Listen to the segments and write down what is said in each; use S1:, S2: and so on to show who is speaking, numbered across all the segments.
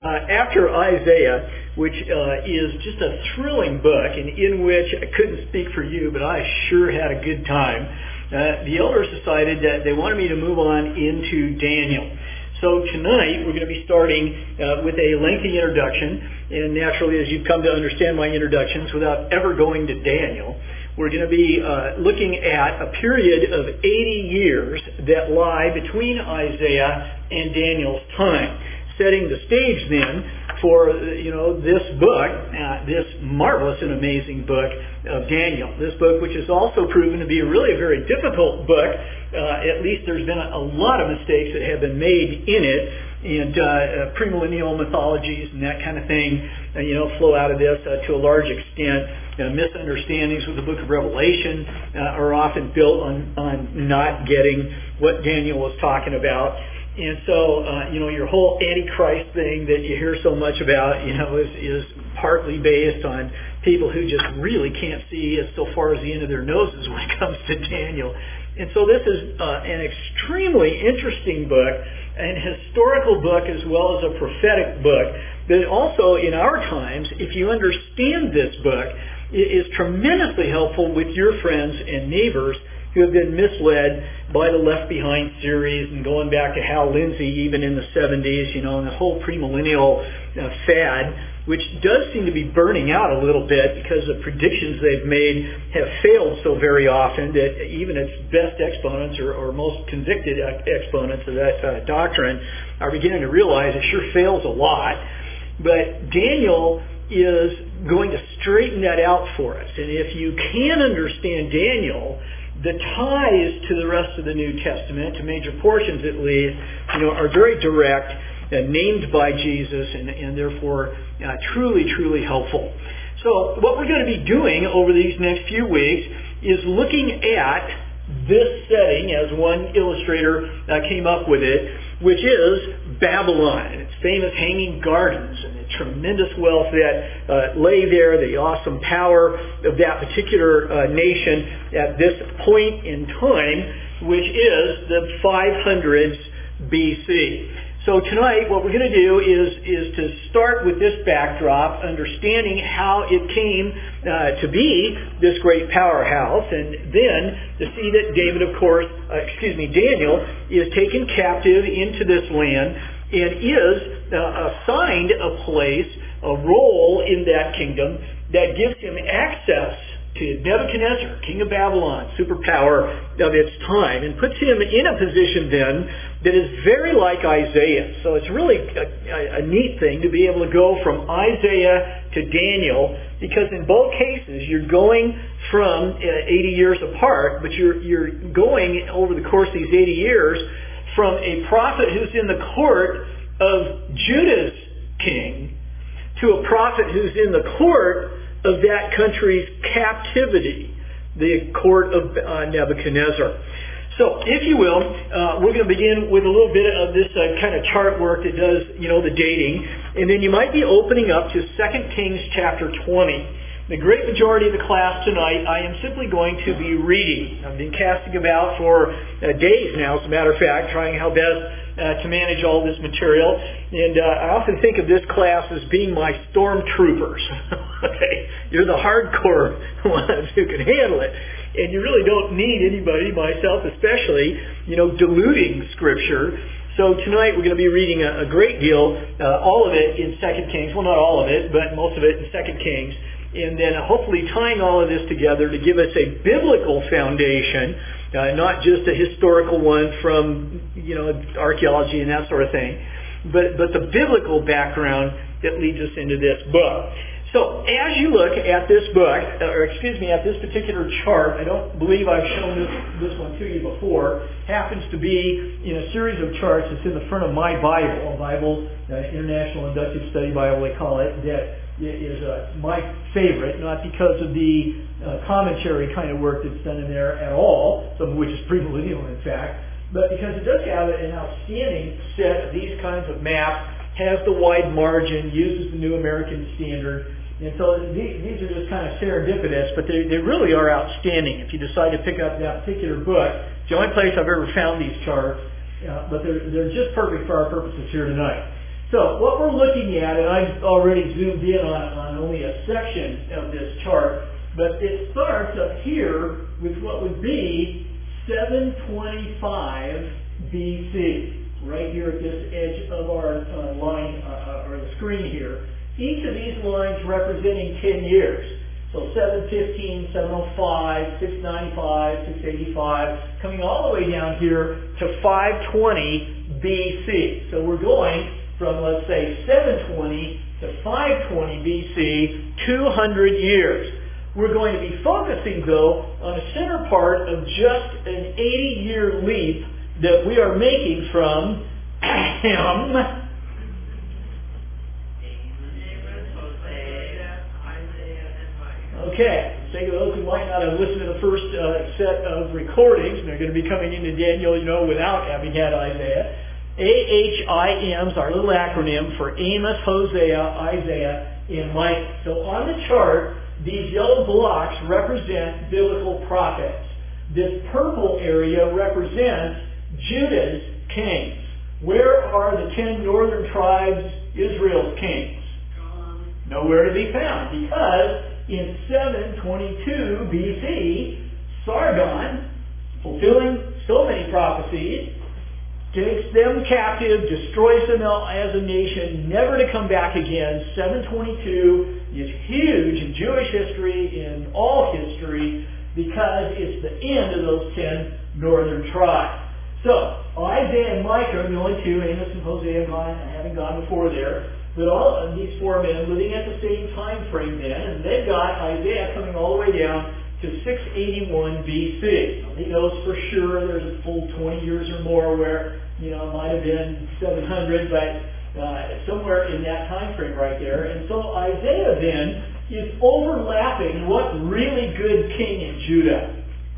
S1: after Isaiah, which is just a thrilling book, and in which I couldn't speak for you, but I sure had a good time, the elders decided that they wanted me to move on into Daniel. So tonight we're going to be starting with a lengthy introduction, and naturally, as you've come to understand my introductions, without ever going to Daniel, we're going to be looking at a period of 80 years that lie between Isaiah and Daniel's time, setting the stage then for this book, this marvelous and amazing book of Daniel. This book, which has also proven to be really a very difficult book. At least there's been a lot of mistakes that have been made in it, and premillennial mythologies and that kind of thing, flow out of this to a large extent. Misunderstandings with the book of Revelation are often built on not getting what Daniel was talking about. And so, your whole Antichrist thing that you hear so much about, is partly based on people who just really can't see as so far as the end of their noses when it comes to Daniel. And so this is an extremely interesting book, an historical book as well as a prophetic book, that also in our times, if you understand this book, is tremendously helpful with your friends and neighbors who have been misled by the Left Behind series and going back to Hal Lindsey even in the 70s, and the whole premillennial fad, which does seem to be burning out a little bit because the predictions they've made have failed so very often that even its best exponents or most convicted exponents of that doctrine are beginning to realize it sure fails a lot. But Daniel is going to straighten that out for us. And if you can understand Daniel, the ties to the rest of the New Testament, to major portions at least, are very direct, named by Jesus, and therefore truly, truly helpful. So what we're going to be doing over these next few weeks is looking at this setting, as one illustrator came up with it, which is Babylon, and its famous hanging gardens, and the tremendous wealth that lay there, the awesome power of that particular nation at this point in time, which is the 500s BC. So tonight, what we're going to do is to start with this backdrop, understanding how it came to be this great powerhouse, and then to see that Daniel is taken captive into this land and is assigned a place, a role in that kingdom that gives him access to Nebuchadnezzar, king of Babylon, superpower of its time, and puts him in a position then that is very like Isaiah. So it's really a neat thing to be able to go from Isaiah to Daniel, because in both cases you're going from 80 years apart, but you're going over the course of these 80 years from a prophet who's in the court of Judah's king to a prophet who's in the court of that country's captivity, the court of Nebuchadnezzar. So, if you will, we're going to begin with a little bit of this kind of chart work that does, the dating, and then you might be opening up to 2 Kings chapter 20. The great majority of the class tonight, I am simply going to be reading. I've been casting about for days now, as a matter of fact, trying how best to manage all this material. And I often think of this class as being my stormtroopers. Okay, you're the hardcore ones who can handle it. And you really don't need anybody, myself especially, diluting Scripture. So tonight we're going to be reading a great deal, all of it in 2 Kings. Well, not all of it, but most of it in 2 Kings. And then hopefully tying all of this together to give us a biblical foundation, not just a historical one from, archaeology and that sort of thing, but the biblical background that leads us into this book. So as you look at this book, at this particular chart, I don't believe I've shown this one to you before, happens to be in a series of charts that's in the front of my Bible, International Inductive Study Bible they call it, that is my favorite, not because of the commentary kind of work that's done in there at all, some of which is premillennial in fact, but because it does have an outstanding set of these kinds of maps, has the wide margin, uses the New American Standard, and so these are just kind of serendipitous, but they really are outstanding if you decide to pick up that particular book. It's the only place I've ever found these charts, but they're just perfect for our purposes here tonight. So what we're looking at, and I've already zoomed in on only a section of this chart, but it starts up here with what would be 725 BC, right here at this edge of our line, or the screen here. Each of these lines representing 10 years. So 715, 705, 695, 685, coming all the way down here to 520 BC. So we're going from, let's say, 720 to 520 BC, 200 years. We're going to be focusing, though, on a center part of just an 80-year leap that we are making from Ahem. Okay, for the sake of those who might not have listened to the first set of recordings, and they're going to be coming into Daniel, without having had Isaiah. AHIM is our little acronym for Amos, Hosea, Isaiah, and Micah. So on the chart, these yellow blocks represent biblical prophets. This purple area represents Judah's kings. Where are the 10 northern tribes, Israel's kings? Nowhere to be found, because in 722 BC, Sargon, fulfilling so many prophecies, takes them captive, destroys them as a nation, never to come back again. 722 is huge in Jewish history, in all history, because it's the end of those 10 northern tribes. So, Isaiah and Micah are the only two, Amos and Hosea having gone before there, but all of these four men living at the same time frame then, and they've got Isaiah coming all the way down to 681 BC. He knows for sure there's a full 20 years or more where, it might have been 700, but somewhere in that time frame right there. And so Isaiah then is overlapping what really good king in Judah?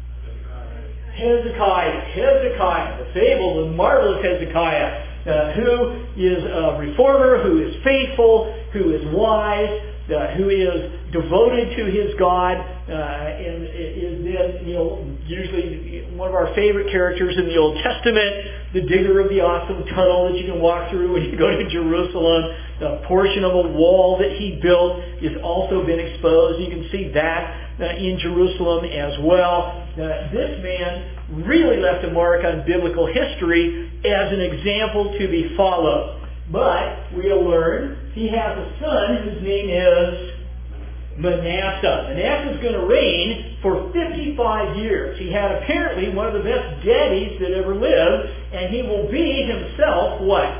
S1: Hezekiah, the fabled and marvelous Hezekiah. Who is a reformer, who is faithful, who is wise, who is devoted to his God, and is then, usually one of our favorite characters in the Old Testament, the digger of the awesome tunnel that you can walk through when you go to Jerusalem. The portion of a wall that he built has also been exposed. You can see that in Jerusalem as well. This man really left a mark on biblical history as an example to be followed. But we'll learn he has a son whose name is Manasseh. Manasseh is going to reign for 55 years. He had apparently one of the best daddies that ever lived, and he will be himself what?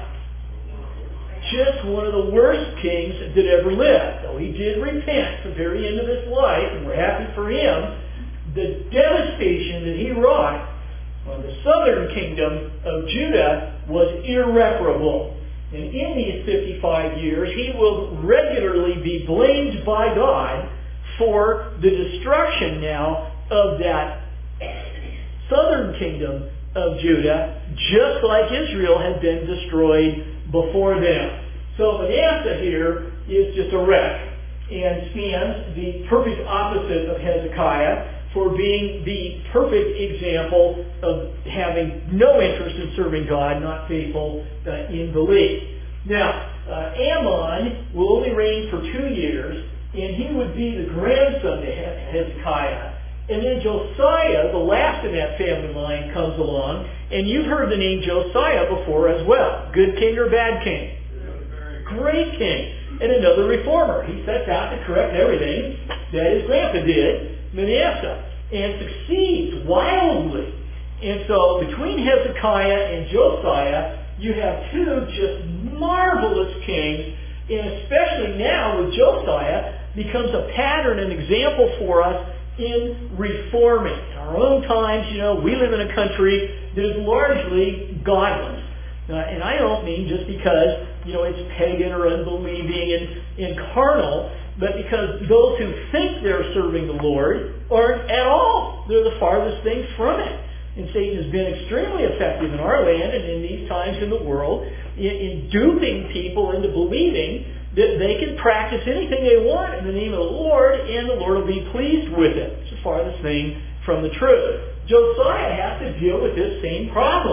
S1: Just one of the worst kings that ever lived. Though he did repent at the very end of his life, and we're happy for him, the devastation that he wrought on the southern kingdom of Judah was irreparable. And in these 55 years, he will regularly be blamed by God for the destruction now of that southern kingdom of Judah, just like Israel had been destroyed before them. So Manasseh here is just a wreck and stands the perfect opposite of Hezekiah for being the perfect example of having no interest in serving God, not faithful in belief. Now, Ammon will only reign for 2 years, and he would be the grandson to Hezekiah. And then Josiah, the last in that family line, comes along, and you've heard the name Josiah before as well. Good king or bad king? Great king. And another reformer. He sets out to correct everything that his grandpa did, Manasseh, and succeeds wildly. And so between Hezekiah and Josiah, you have two just marvelous kings, and especially now with Josiah, becomes a pattern and example for us in reforming. In our own times, we live in a country that is largely godless. And I don't mean just because, it's pagan or unbelieving and carnal, but because those who think they're serving the Lord aren't at all. They're the farthest thing from it. And Satan has been extremely effective in our land and in these times in the world in duping people into believing that they can practice anything they want in the name of the Lord and the Lord will be pleased with it. It's the farthest thing from the truth. Josiah has to deal with this same problem.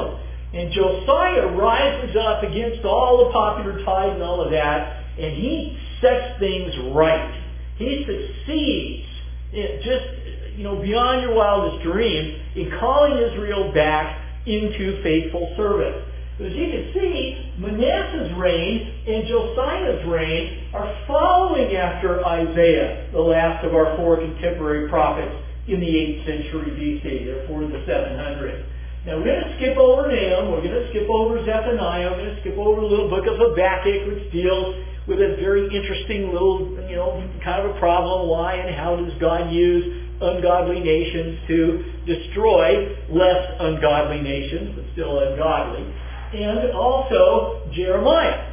S1: And Josiah rises up against all the popular tide and all of that, and he sets things right. He succeeds, beyond your wildest dreams, in calling Israel back into faithful service. But as you can see, Manasseh's reign and Josiah's reign are following after Isaiah, the last of our four contemporary prophets in the 8th century BC, therefore the 700. Now we're going to skip over Nahum, we're going to skip over Zephaniah, we're going to skip over the little book of Habakkuk, which deals with a very interesting little, kind of a problem. Why and how does God use ungodly nations to destroy less ungodly nations, but still ungodly? And also Jeremiah.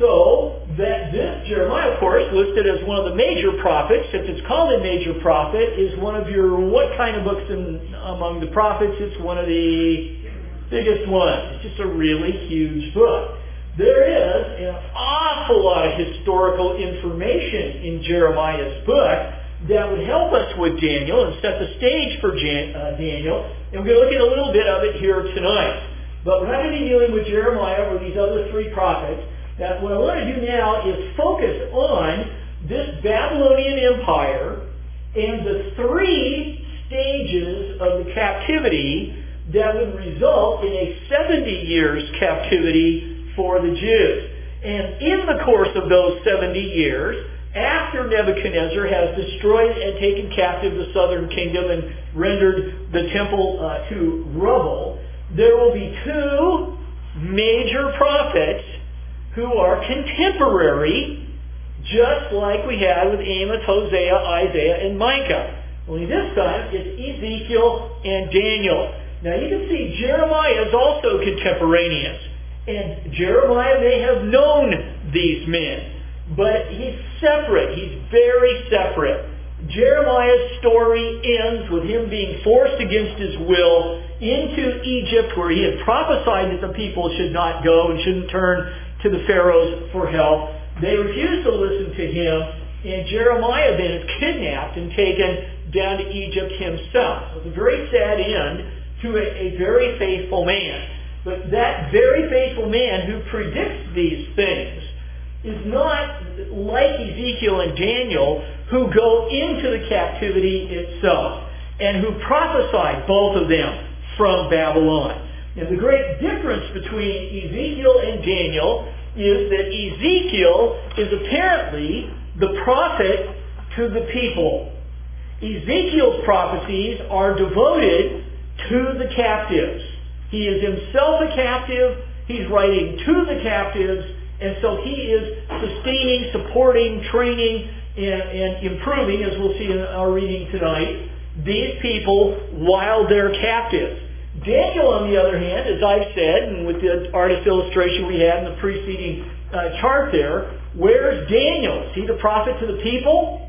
S1: So that this Jeremiah, of course, listed as one of the major prophets, if it's called a major prophet, is one of your, what kind of books among the prophets? It's one of the biggest ones. It's just a really huge book. There is an awful lot of historical information in Jeremiah's book that would help us with Daniel and set the stage for Daniel. And we're going to look at a little bit of it here tonight. But we're not going to be dealing with Jeremiah or these other three prophets. Now, what I want to do now is focus on this Babylonian Empire and the three stages of the captivity that would result in a 70 years captivity for the Jews. And in the course of those 70 years, after Nebuchadnezzar has destroyed and taken captive the southern kingdom and rendered the temple to rubble, there will be two major prophets who are contemporary, just like we had with Amos, Hosea, Isaiah, and Micah. Only this time it's Ezekiel and Daniel. Now you can see Jeremiah is also contemporaneous. And Jeremiah may have known these men, but he's separate. He's very separate. Jeremiah's story ends with him being forced against his will into Egypt, where he had prophesied that the people should not go and shouldn't turn to the pharaohs for help. They refused to listen to him, and Jeremiah then is kidnapped and taken down to Egypt himself. So it's a very sad end to a very faithful man. But that very faithful man who predicts these things is not like Ezekiel and Daniel, who go into the captivity itself and who prophesy, both of them, from Babylon. And the great difference between Ezekiel and Daniel is that Ezekiel is apparently the prophet to the people. Ezekiel's prophecies are devoted to the captives. He is himself a captive. He's writing to the captives. And so he is sustaining, supporting, training, and improving, as we'll see in our reading tonight, these people while they're captives. Daniel, on the other hand, as I've said, and with the artist illustration we had in the preceding chart there, where's Daniel? Is he the prophet to the people?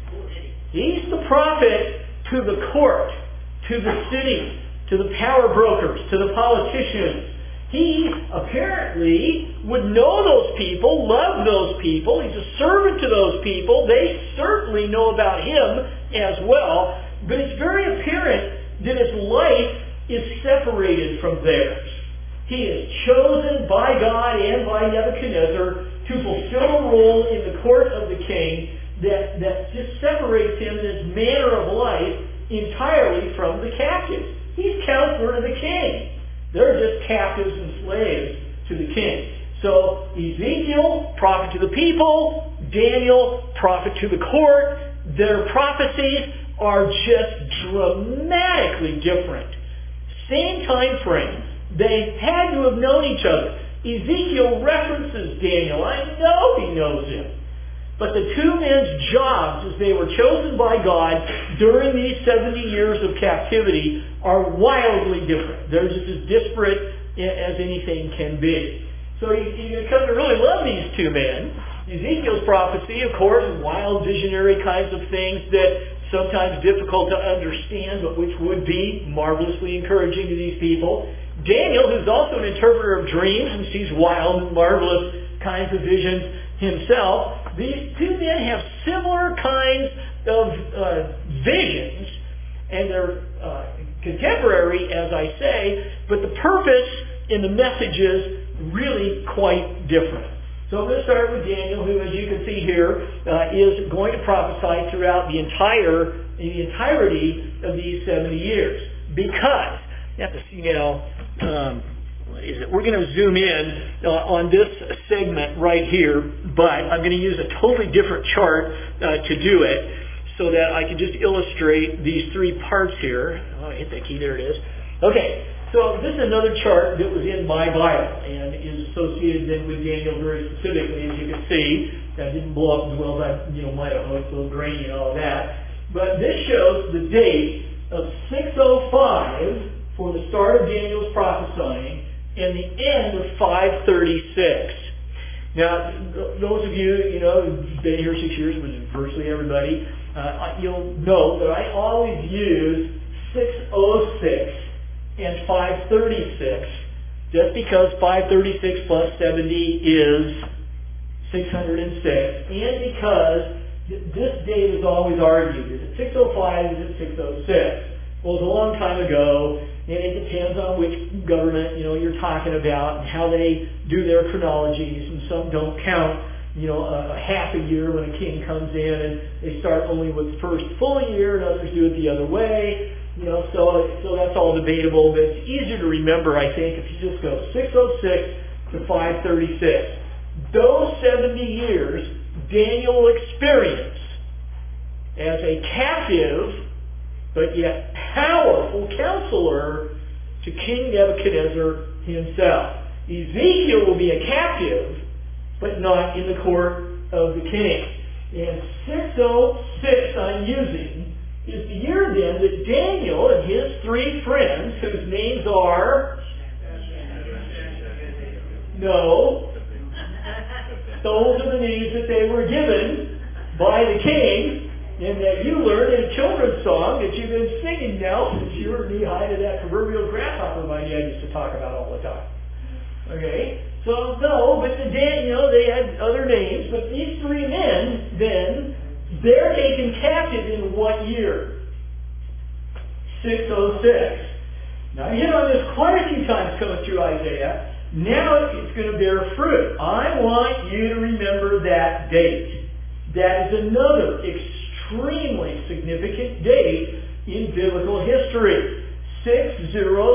S1: He's the prophet to the court, to the city, to the power brokers, to the politicians. He apparently would know those people, love those people. He's a servant to those people. They certainly know about him as well. But it's very apparent that his life is separated from theirs. He is chosen by God and by Nebuchadnezzar to fulfill a role in the court of the king that just separates him in his manner of life entirely from the captives. He's counselor to the king. They're just captives and slaves to the king. So Ezekiel, prophet to the people. Daniel, prophet to the court. Their prophecies are just dramatically different. Same time frame. They had to have known each other. Ezekiel references Daniel. I know he knows him. But the two men's jobs, as they were chosen by God during these 70 years of captivity, are wildly different. They're just as disparate as anything can be. So you come to really love these two men. Ezekiel's prophecy, of course, wild visionary kinds of things that sometimes difficult to understand, but which would be marvelously encouraging to these people. Daniel, who's also an interpreter of dreams and sees wild and marvelous kinds of visions himself. These two men have similar kinds of visions, and they're contemporary, as I say, but the purpose and the message is really quite different. So I'm going to start with Daniel, who, as you can see here, is going to prophesy throughout the entirety of these 70 years. Because, you have to see now, what is it? We're going to zoom in on this segment right here, but I'm going to use a totally different chart to do it so that I can just illustrate these three parts here. Oh, I hit that key. There it is. Okay, so this is another chart that was in my Bible and is associated then with Daniel very specifically, as you can see. That didn't blow up as well as I might have hoped, a little grainy and all that. But this shows the date of 605 for the start of Daniel's prophesying and the end of 536. Now, those of you, who've been here 6 years, which is virtually everybody, you'll know that I always use 606 and 536 just because 536 plus 70 is 606, and because this date is always argued. Is it 605? Is it 606? Well, it was a long time ago, and it depends on which government you're talking about and how they do their chronologies, and some don't count a half a year when a king comes in, and they start only with the first full year, and others do it the other way. So that's all debatable, but it's easier to remember, I think, if you just go 606 to 536. Those 70 years Daniel will experience as a captive, but yet powerful counselor to King Nebuchadnezzar himself. Ezekiel will be a captive, but not in the court of the king. And 606 I'm using is the year then that Daniel and his three friends, whose names are... No. Those are the names that they were given by the king, and that you learned in a children's song that you've been singing now since you were knee-high to that proverbial grasshopper my dad used to talk about all the time. Okay? So, no, but they had other names, but these three men, then, they're taken captive in what year? 606. Now, I hit on this quite a few times coming through Isaiah. Now it's going to bear fruit. I want you to remember that date. That is another extremely significant date in biblical history. 606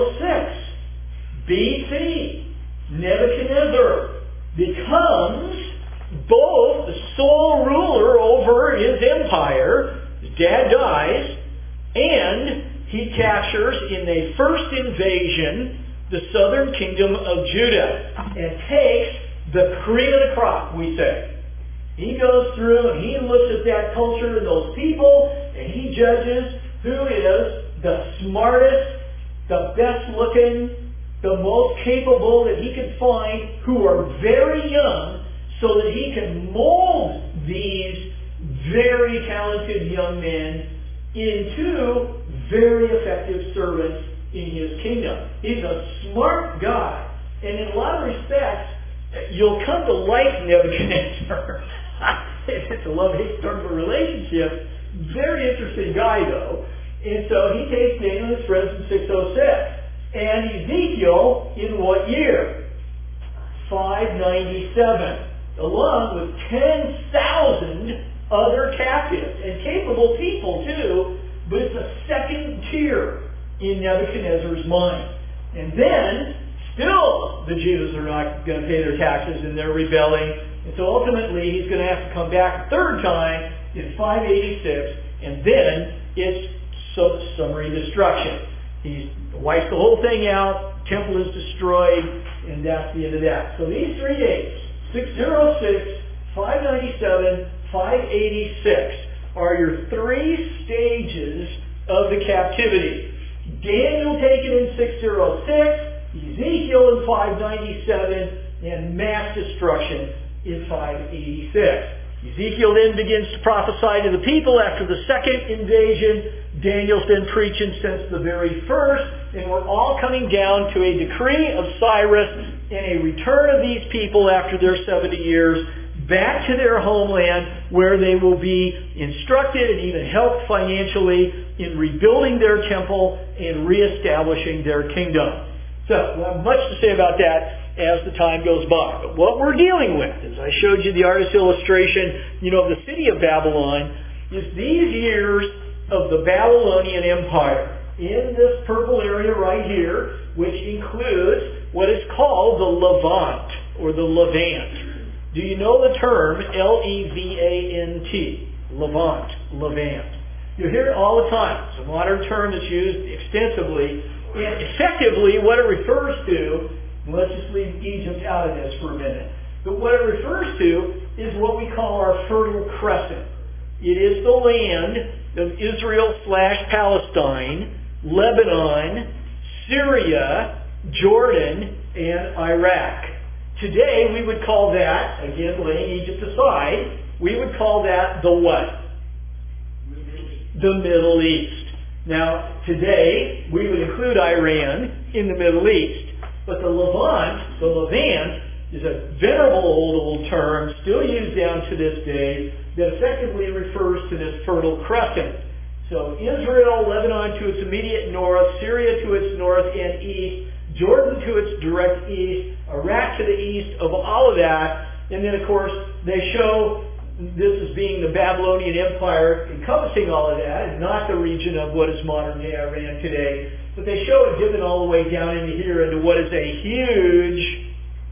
S1: BC. Nebuchadnezzar becomes both the sole ruler over his empire. His dad dies, and he captures in a first invasion the southern kingdom of Judah and takes the cream of the crop, we say. He goes through and he looks at that culture and those people, and he judges who is the smartest, the best looking, the most capable that he can find, who are very young, so that he can mold these very talented young men into very effective servants in his kingdom. He's a smart guy. And in a lot of respects, you'll come to like Nebuchadnezzar. It's a love-hate sort of a relationship. Very interesting guy, though. And so he takes Daniel and his friends in 606. And Ezekiel in what year? 597. Along with 10,000 other captives. And capable people, too. But it's a second tier in Nebuchadnezzar's mind. And then, still, the Jews are not going to pay their taxes and they're rebelling. And so ultimately, he's going to have to come back a third time in 586, and then it's summary destruction. He wipes the whole thing out, temple is destroyed, and that's the end of that. So these 3 dates, 606, 597, 586, are your 3 stages of the captivity. Daniel taken in 606, Ezekiel in 597, and mass destruction in 586. Ezekiel then begins to prophesy to the people after the second invasion. Daniel's been preaching since the very first, and we're all coming down to a decree of Cyrus and a return of these people after their 70 years back to their homeland, where they will be instructed and even helped financially in rebuilding their temple and reestablishing their kingdom. So, we'll have much to say about that as the time goes by. But what we're dealing with, as I showed you the artist's illustration, of the city of Babylon, is these years of the Babylonian Empire in this purple area right here, which includes what is called the Levant, or the Levant. Do you know the term Levant? Levant. You hear it all the time. It's a modern term that's used extensively. And effectively, what it refers to, let's just leave Egypt out of this for a minute, but what it refers to is what we call our Fertile Crescent. It is the land of Israel/Palestine, Lebanon, Syria, Jordan, and Iraq. Today, we would call that, again, laying Egypt aside, we would call that the what? The Middle East. Now, today, we would include Iran in the Middle East. But the Levant, is a venerable old term, still used down to this day, that effectively refers to this Fertile Crescent. So Israel, Lebanon to its immediate north, Syria to its north and east, Jordan to its direct east, Iraq to the east of all of that. And then, of course, they show this as being the Babylonian Empire encompassing all of that, and not the region of what is modern-day Iran today. But they show it dipping all the way down into here into what is a huge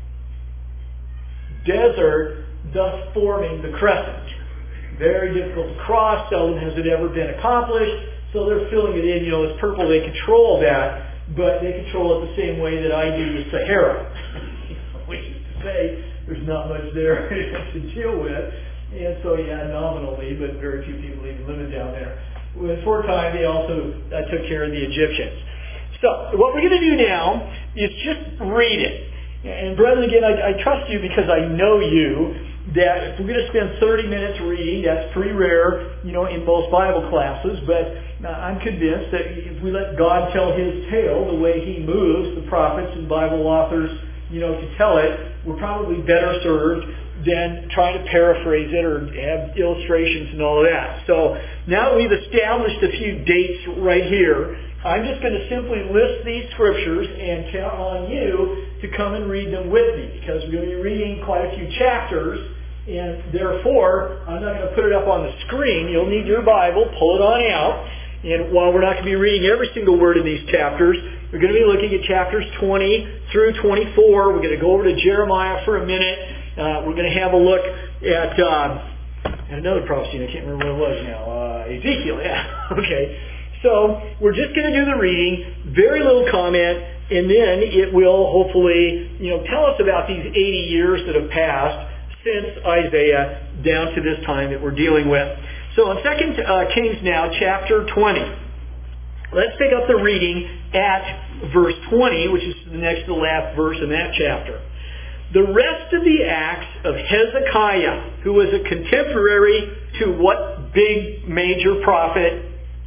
S1: desert, thus forming the crescent. Very difficult to cross. Seldom has it ever been accomplished. So they're filling it in, as purple. They control that, but they control it the same way that I do the Sahara. Which is to say, there's not much there to deal with. And so, nominally, but very few people even living down there. For a time, they also took care of the Egyptians. So, what we're going to do now is just read it. And brethren, again, I trust you because I know you, that if we're going to spend 30 minutes reading, that's pretty rare, in most Bible classes, but I'm convinced that if we let God tell His tale the way He moves the prophets and Bible authors, to tell it, we're probably better served than trying to paraphrase it or have illustrations and all of that. So now that we've established a few dates right here, I'm just going to simply list these scriptures and count on you to come and read them with me, because we're going to be reading quite a few chapters, and therefore I'm not going to put it up on the screen. You'll need your Bible, pull it on out, and while we're not going to be reading every single word in these chapters, we're going to be looking at chapters 20 through 24. We're going to go over to Jeremiah for a minute. We're going to have a look at another prophecy. I can't remember what it was now. Ezekiel, yeah. Okay. So we're just going to do the reading, very little comment, and then it will hopefully, tell us about these 80 years that have passed since Isaiah down to this time that we're dealing with. So in 2 Kings now, chapter 20. Let's pick up the reading at verse 20, which is the next to the last verse in that chapter. The rest of the acts of Hezekiah, who was a contemporary to what big major prophet?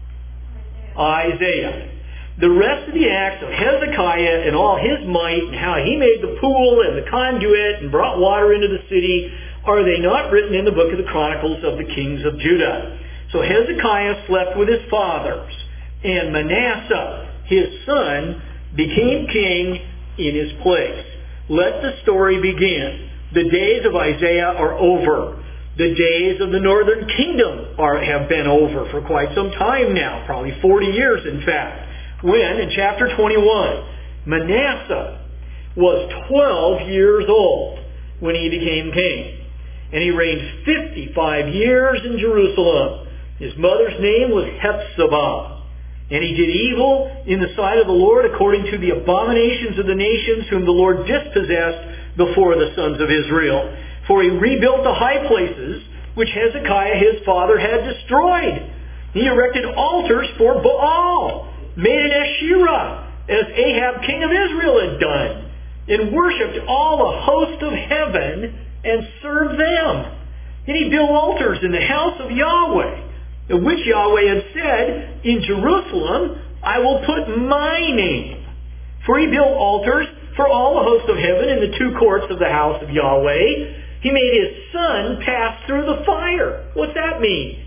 S1: Isaiah. The rest of the acts of Hezekiah and all his might, and how he made the pool and the conduit and brought water into the city, are they not written in the book of the Chronicles of the kings of Judah? So Hezekiah slept with his fathers, and Manasseh, his son, became king in his place. Let the story begin. The days of Isaiah are over. The days of the northern kingdom have been over for quite some time now, probably 40 years in fact, when in chapter 21, Manasseh was 12 years old when he became king. And he reigned 55 years in Jerusalem. His mother's name was Hephzibah. And he did evil in the sight of the Lord according to the abominations of the nations whom the Lord dispossessed before the sons of Israel. For he rebuilt the high places which Hezekiah his father had destroyed. He erected altars for Baal, made an Asherah, as Ahab king of Israel had done, and worshipped all the host of heaven and served them. And he built altars in the house of Yahweh, in which Yahweh had said, in Jerusalem I will put my name. For he built altars for all the hosts of heaven in the two courts of the house of Yahweh. He made his son pass through the fire. What's that mean?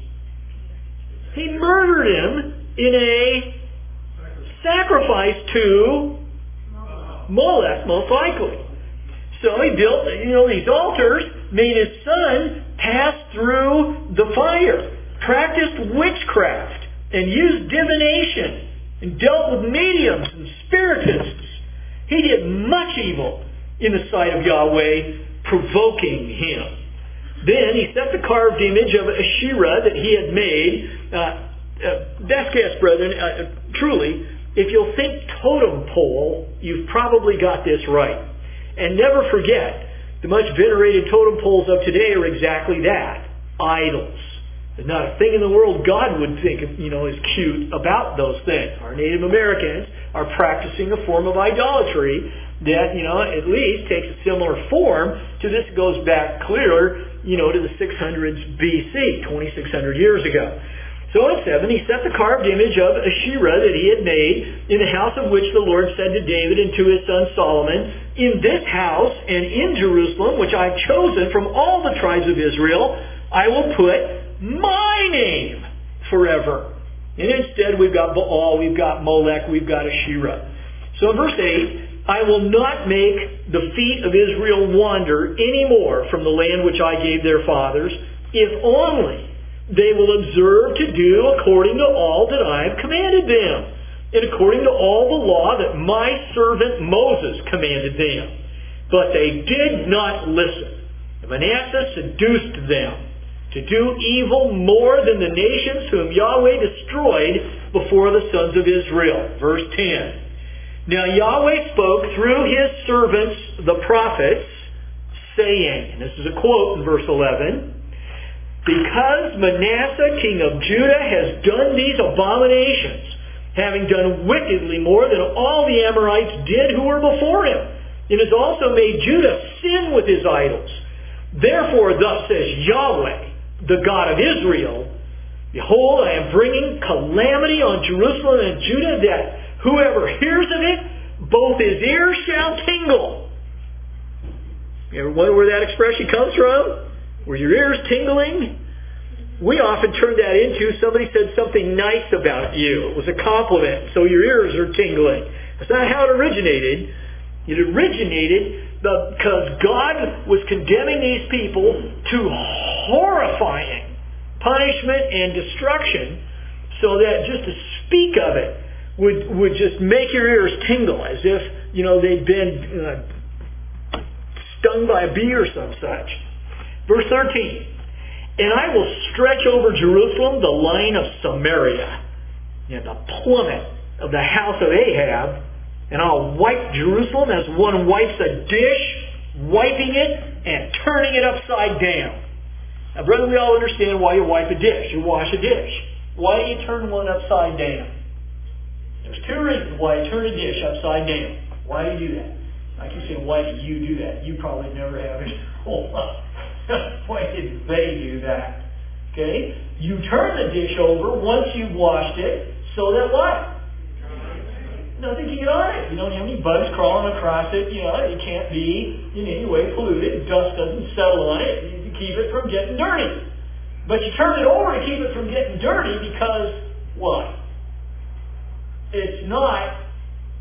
S1: He murdered him in a sacrifice to Molech, most likely. So he built, these altars, made his son pass through the fire, practiced witchcraft, and used divination, and dealt with mediums and spiritists. He did much evil in the sight of Yahweh, provoking him. Then he set the carved image of Asherah that he had made. Best guess, brethren, truly, if you'll think totem pole, you've probably got this right. And never forget, the much venerated totem poles of today are exactly that, idols. There's not a thing in the world God would think is cute about those things. Our Native Americans are practicing a form of idolatry that, at least takes a similar form to this. Goes back clearer, to the 600s BC, 2,600 years ago. So in 7, he set the carved image of Asherah that he had made in the house of which the Lord said to David and to his son Solomon, in this house and in Jerusalem, which I've chosen from all the tribes of Israel, I will put my name forever. And instead we've got Baal, we've got Molech, we've got Asherah. So in verse 8, I will not make the feet of Israel wander any more from the land which I gave their fathers, if only they will observe to do according to all that I have commanded them, and according to all the law that my servant Moses commanded them. But they did not listen. And Manasseh seduced them to do evil more than the nations whom Yahweh destroyed before the sons of Israel. Verse 10. Now Yahweh spoke through his servants, the prophets, saying, and this is a quote in verse 11, because Manasseh, king of Judah, has done these abominations, having done wickedly more than all the Amorites did who were before him, and has also made Judah sin with his idols. Therefore, thus says Yahweh, the God of Israel, behold, I am bringing calamity on Jerusalem and Judah, that whoever hears of it, both his ears shall tingle. You ever wonder where that expression comes from? Were your ears tingling? We often turn that into somebody said something nice about you. It was a compliment, so your ears are tingling. That's not how it originated. It originated because God was condemning these people to horrifying punishment and destruction, so that just to speak of it would just make your ears tingle, as if they'd been stung by a bee or some such. Verse 13, and I will stretch over Jerusalem the line of Samaria, the plummet of the house of Ahab, and I'll wipe Jerusalem as one wipes a dish, wiping it and turning it upside down. Now, brother, we all understand why you wipe a dish. You wash a dish. Why do you turn one upside down? There's 2 reasons why you turn a dish upside down. Why do you do that? Like you say, why do you do that? You probably never have in your whole life. Why did they do that? Okay? You turn the dish over once you've washed it, so that what? Nothing can get on it. You don't have any bugs crawling across it. It can't be in any way polluted. Dust doesn't settle on it. You can keep it from getting dirty. But you turn it over to keep it from getting dirty because what? It's not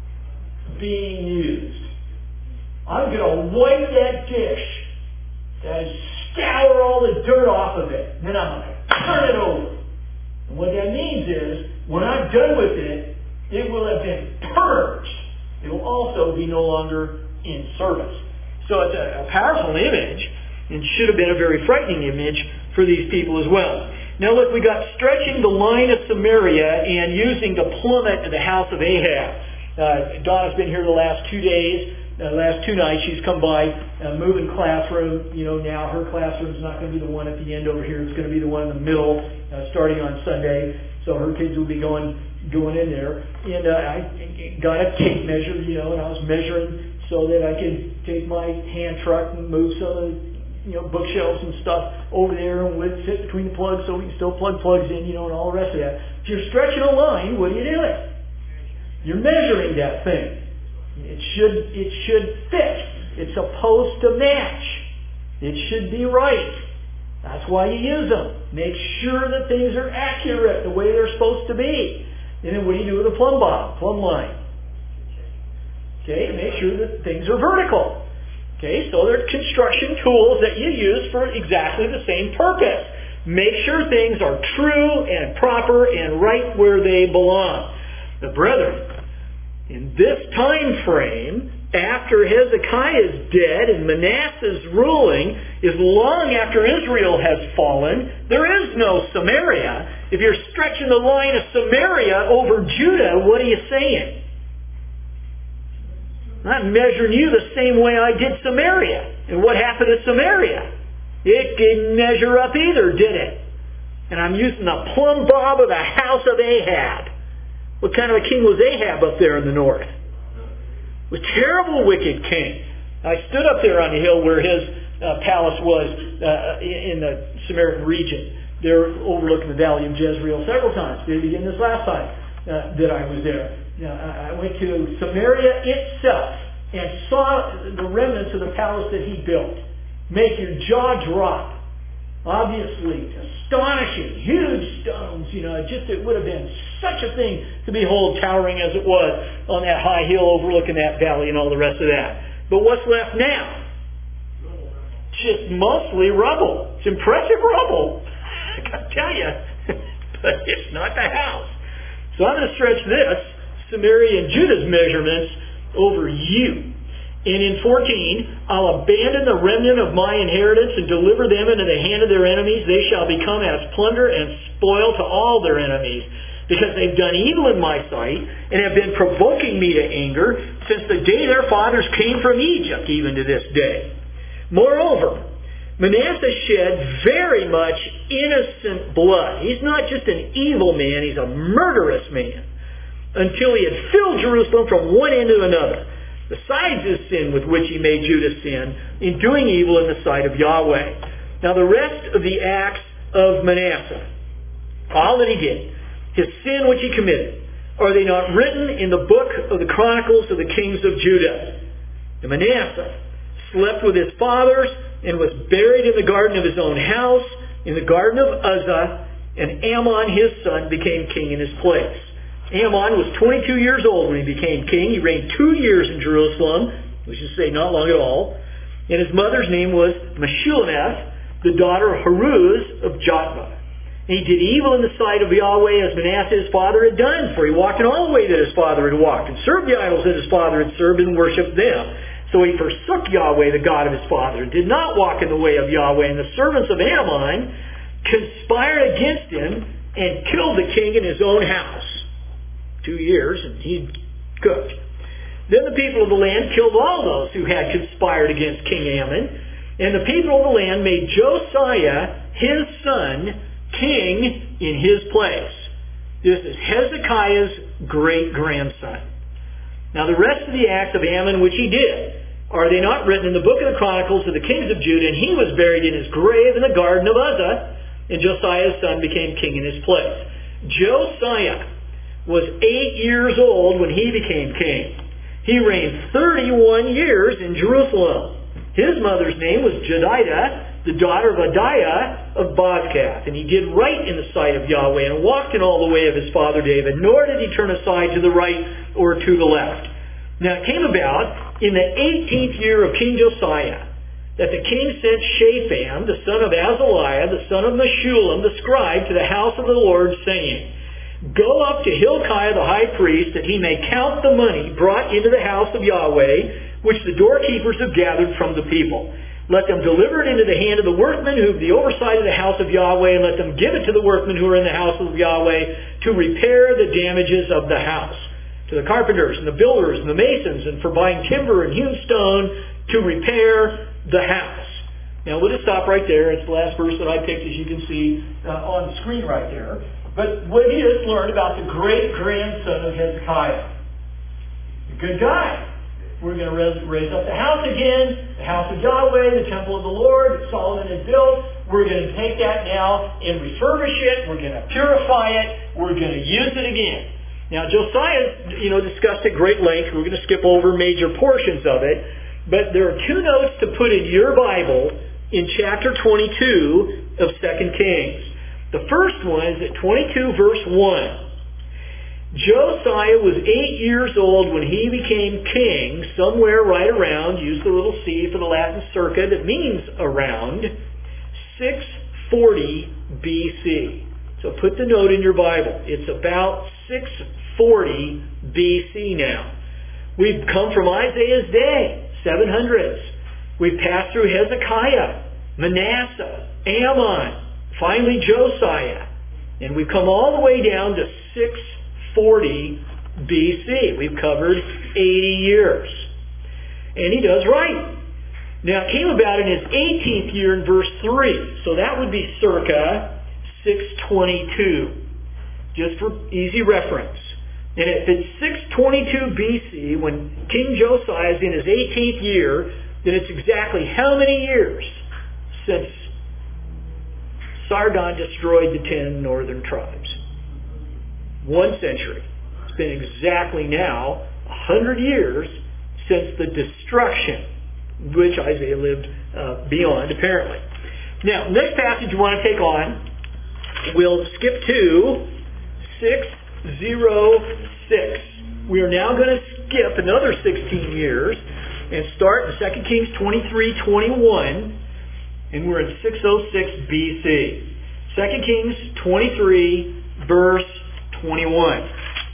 S1: being used. I'm going to wipe that dish and scour all the dirt off of it. Then I'm going to turn it over. And what that means is, when I'm done with it, it will have been purged. It will also be no longer in service. So it's a powerful image, and should have been a very frightening image for these people as well. Now look, we got stretching the line of Samaria and using the plummet of the house of Ahab. Donna's been here the last 2 days. Last 2 nights she's come by, moving classroom. Now her classroom's not going to be the one at the end over here. It's going to be the one in the middle, starting on Sunday. So her kids will be going in there. And I got a tape measure, and I was measuring so that I could take my hand truck and move some of the bookshelves and stuff over there, and let it fit between the plugs so we can still plug plugs in, and all the rest of that. If you're stretching a line, what are you doing? You're measuring that thing. It should fit. It's supposed to match. It should be right. That's why you use them. Make sure that things are accurate the way they're supposed to be. And then what do you do with a plumb line? Okay, make sure that things are vertical. Okay, so they're construction tools that you use for exactly the same purpose. Make sure things are true and proper and right where they belong. The brethren, in this time frame, after Hezekiah is dead and Manasseh's ruling is long after Israel has fallen, there is no Samaria. If you're stretching the line of Samaria over Judah, what are you saying? I'm measuring you the same way I did Samaria. And what happened to Samaria? It didn't measure up either, did it? And I'm using the plumb bob of the house of Ahab. What kind of a king was Ahab up there in the north? A terrible, wicked king. I stood up there on the hill where his palace was in the Samaritan region. There overlooking the valley of Jezreel several times. Did it again this last time that I was there. I went to Samaria itself and saw the remnants of the palace that he built. Make your jaw drop. Obviously, astonishing, huge stones. It would have been such a thing to behold, towering as it was on that high hill overlooking that valley and all the rest of that. But what's left now? Just mostly rubble. It's impressive rubble, I gotta tell you, but it's not the house. So I'm going to stretch this, Samaria and Judah's measurements, over you. And in 14, I'll abandon the remnant of my inheritance and deliver them into the hand of their enemies. They shall become as plunder and spoil to all their enemies, because they've done evil in my sight and have been provoking me to anger since the day their fathers came from Egypt, even to this day. Moreover, Manasseh shed very much innocent blood. He's not just an evil man, he's a murderous man, until he had filled Jerusalem from one end to another, besides his sin with which he made Judah sin, in doing evil in the sight of Yahweh. Now the rest of the acts of Manasseh, all that he did, his sin which he committed, are they not written in the book of the Chronicles of the kings of Judah? And Manasseh slept with his fathers and was buried in the garden of his own house, in the garden of Uzzah, and Ammon his son became king in his place. Ammon was 22 years old when he became king. He reigned 2 years in Jerusalem, which is to say not long at all. And his mother's name was Meshullemeth, the daughter of Haruz of Jotbah. And he did evil in the sight of Yahweh as Manasseh his father had done, for he walked in all the way that his father had walked, and served the idols that his father had served, and worshipped them. So he forsook Yahweh, the God of his father, and did not walk in the way of Yahweh. And the servants of Ammon conspired against him and killed the king in his own house. 2 years, and he cooked. Then the people of the land killed all those who had conspired against King Ammon, and the people of the land made Josiah, his son, king in his place. This is Hezekiah's great-grandson. Now the rest of the acts of Ammon which he did, are they not written in the book of the Chronicles of the kings of Judah? And he was buried in his grave in the garden of Uzzah, and Josiah's son became king in his place. Josiah was 8 years old when he became king. He reigned 31 years in Jerusalem. His mother's name was Jedidah, the daughter of Adiah of Bozkath. And he did right in the sight of Yahweh and walked in all the way of his father David, nor did he turn aside to the right or to the left. Now it came about in the 18th year of King Josiah that the king sent Shaphan, the son of Azaliah, the son of Meshullam, the scribe, to the house of the Lord, saying, Go up to Hilkiah the high priest, that he may count the money brought into the house of Yahweh, which the doorkeepers have gathered from the people. Let them deliver it into the hand of the workmen who have the oversight of the house of Yahweh, and let them give it to the workmen who are in the house of Yahweh to repair the damages of the house. To the carpenters and the builders and the masons, and for buying timber and hewn stone to repair the house. Now we'll just stop right there. It's the last verse that I picked, as you can see on the screen right there. But what he just learned about the great-grandson of Hezekiah. A good guy. We're going to raise up the house again, the house of Yahweh, the temple of the Lord that Solomon had built. We're going to take that now and refurbish it. We're going to purify it. We're going to use it again. Now Josiah, discussed at great length. We're going to skip over major portions of it. But there are 2 notes to put in your Bible in chapter 22 of 2 Kings. The first one is at 22 verse 1. Josiah was 8 years old when he became king, somewhere right around, use the little C for the Latin circa, that means around, 640 BC. So put the note in your Bible. It's about 640 BC now. We've come from Isaiah's day, 700s. We've passed through Hezekiah, Manasseh, Ammon, finally Josiah. And we've come all the way down to 640 BC. We've covered 80 years. And he does right. Now, it came about in his 18th year in verse 3. So that would be circa 622. Just for easy reference. And if it's 622 BC, when King Josiah is in his 18th year, then it's exactly how many years since Sargon destroyed the 10 northern tribes? 1 century. It's been exactly now 100 years since the destruction, which Isaiah lived beyond, apparently. Now, next passage you want to take on, we'll skip to 606. We are now going to skip another 16 years and start in 2 Kings 23:21, and we're in 606 BC. 2 Kings 23, verse 21.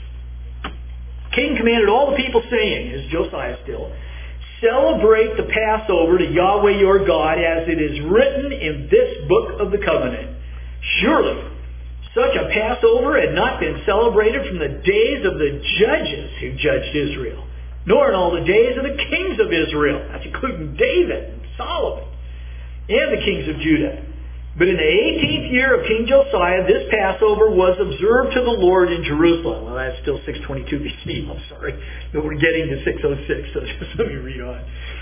S1: King commanded all the people, saying, as Josiah still, celebrate the Passover to Yahweh your God, as it is written in this book of the covenant. Surely, such a Passover had not been celebrated from the days of the judges who judged Israel, nor in all the days of the kings of Israel. That's including David and Solomon and the kings of Judah. But in the 18th year of King Josiah, this Passover was observed to the Lord in Jerusalem. Well, that's still 622 BC. I'm sorry. But we're getting to 606, so just let me read on.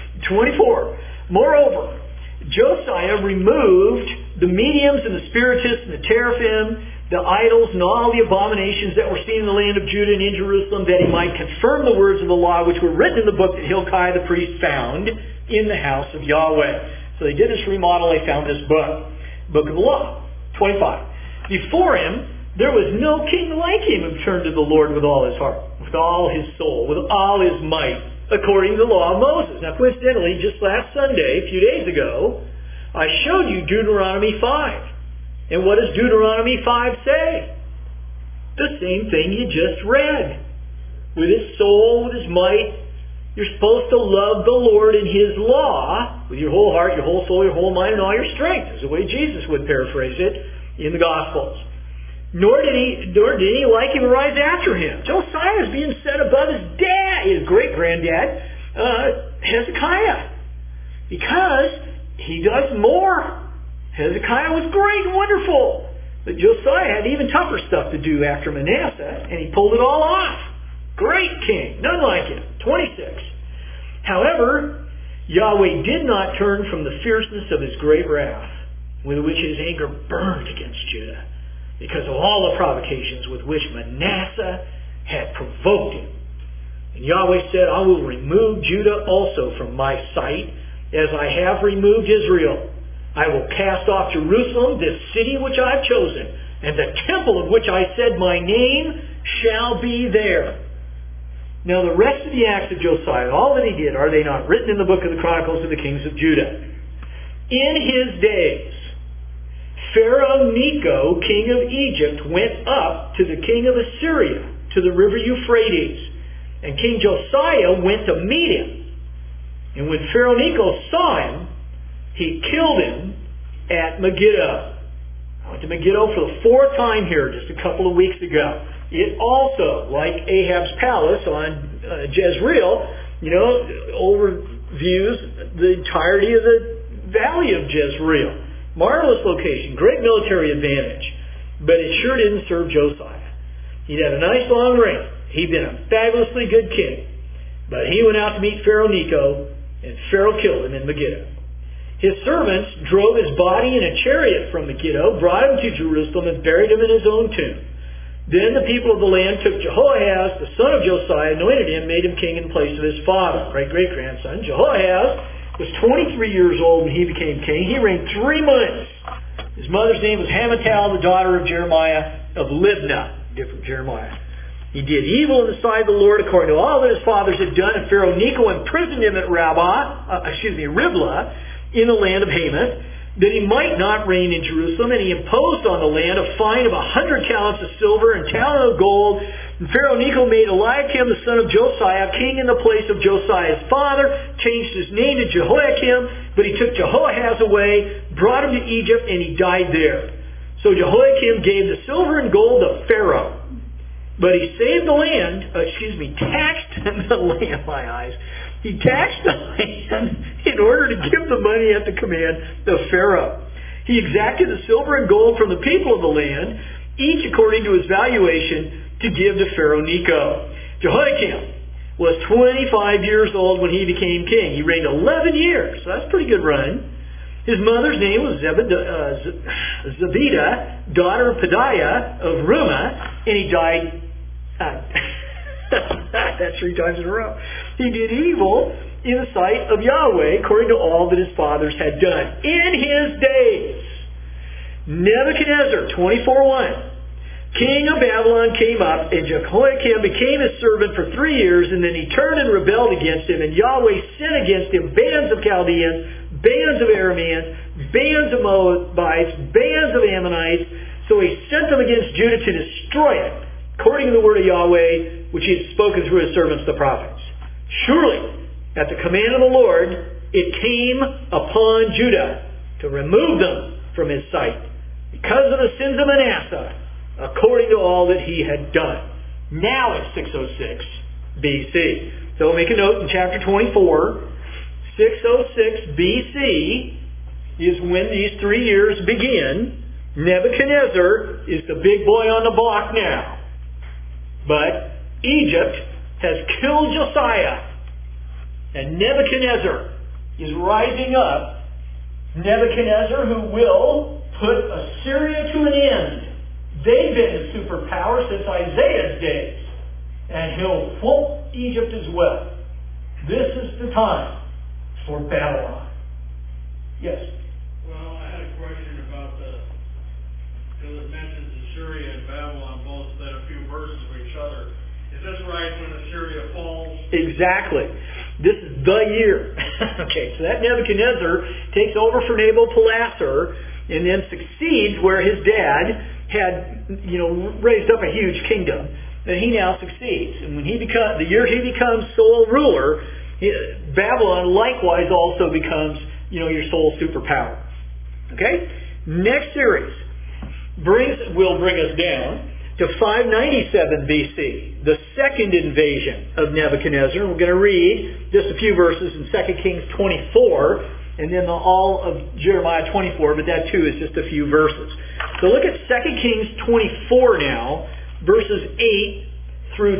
S1: 24. Moreover, Josiah removed the mediums and the spiritists and the teraphim, the idols, and all the abominations that were seen in the land of Judah and in Jerusalem, that he might confirm the words of the law which were written in the book that Hilkiah the priest found in the house of Yahweh. So they did this remodel. They found this book of the law. 25. Before him, there was no king like him who turned to the Lord with all his heart, with all his soul, with all his might, according to the law of Moses. Now, coincidentally, just last Sunday, a few days ago, I showed you Deuteronomy 5. And what does Deuteronomy 5 say? The same thing you just read. With his soul, with his might, you're supposed to love the Lord and his law with your whole heart, your whole soul, your whole mind, and all your strength, is the way Jesus would paraphrase it in the Gospels. Nor did any like him arise after him. Josiah is being set above his dad, his great-granddad, Hezekiah, because he does more. Hezekiah was great and wonderful. But Josiah had even tougher stuff to do after Manasseh, and he pulled it all off. Great king. None like him. 26. However, Yahweh did not turn from the fierceness of his great wrath, with which his anger burned against Judah, because of all the provocations with which Manasseh had provoked him. And Yahweh said, I will remove Judah also from my sight, as I have removed Israel. I will cast off Jerusalem, this city which I have chosen, and the temple of which I said my name shall be there. Now the rest of the acts of Josiah, all that he did, are they not written in the book of the Chronicles of the Kings of Judah? In his days, Pharaoh Necho, king of Egypt, went up to the king of Assyria, to the river Euphrates. And King Josiah went to meet him. And when Pharaoh Necho saw him, he killed him at Megiddo. I went to Megiddo for the 4th time here just a couple of weeks ago. It also, like Ahab's palace on Jezreel, overviews the entirety of the valley of Jezreel. Marvelous location, great military advantage. But it sure didn't serve Josiah. He'd had a nice long reign. He'd been a fabulously good king. But he went out to meet Pharaoh Necho, and Pharaoh killed him in Megiddo. His servants drove his body in a chariot from Megiddo, brought him to Jerusalem, and buried him in his own tomb. Then the people of the land took Jehoahaz, the son of Josiah, anointed him, made him king in place of his father, great-great-grandson. Jehoahaz was 23 years old when he became king. He reigned 3 months. His mother's name was Hamutal, the daughter of Jeremiah of Libnah, different Jeremiah. He did evil in the sight of the Lord according to all that his fathers had done, and Pharaoh Necho imprisoned him at Riblah, in the land of Hamath, that he might not reign in Jerusalem, and he imposed on the land a fine of 100 talents of silver and talent of gold. And Pharaoh Necho made Eliakim the son of Josiah king in the place of Josiah's father, changed his name to Jehoiakim, but he took Jehoahaz away, brought him to Egypt, and he died there. So Jehoiakim gave the silver and gold to Pharaoh. But he saved the land, taxed the land, my eyes. He taxed the land in order to give the money at the command of Pharaoh. He exacted the silver and gold from the people of the land, each according to his valuation, to give to Pharaoh Necho. Jehoiakim was 25 years old when he became king. He reigned 11 years, so that's a pretty good run. His mother's name was Zebidah, daughter of Pedaiah of Rumah, and he died. That's 3 times in a row. He did evil in the sight of Yahweh according to all that his fathers had done. In his days, Nebuchadnezzar, 24:1, king of Babylon came up, and Jehoiakim became his servant for 3 years, and then he turned and rebelled against him, and Yahweh sent against him bands of Chaldeans, bands of Arameans, bands of Moabites, bands of Ammonites. So he sent them against Judah to destroy it, according to the word of Yahweh, which he had spoken through his servants the prophets. Surely, at the command of the Lord, it came upon Judah to remove them from his sight, because of the sins of Manasseh, according to all that he had done. Now it's 606 BC. So make a note in chapter 24, 606 BC is when these 3 years begin. Nebuchadnezzar is the big boy on the block now. But Egypt has killed Josiah, and Nebuchadnezzar is rising up. Nebuchadnezzar, who will put Assyria to an end. They've been a superpower since Isaiah's days, and he'll whoop Egypt as well. This is the time for Babylon. Yes?
S2: Well, I had a question about because it mentions Assyria and Babylon both said a few verses of each other. Is this right when Assyria falls?
S1: Exactly. This is the year. Okay, so that Nebuchadnezzar takes over for Nabopolassar and then succeeds where his dad had, raised up a huge kingdom. And he now succeeds. And when the year he becomes sole ruler, Babylon likewise also becomes, your sole superpower. Okay? Next series will bring us down to 597 BC, the second invasion of Nebuchadnezzar. We're going to read just a few verses in 2 Kings 24, and then all of Jeremiah 24, but that too is just a few verses. So look at 2 Kings 24 now, verses 8 through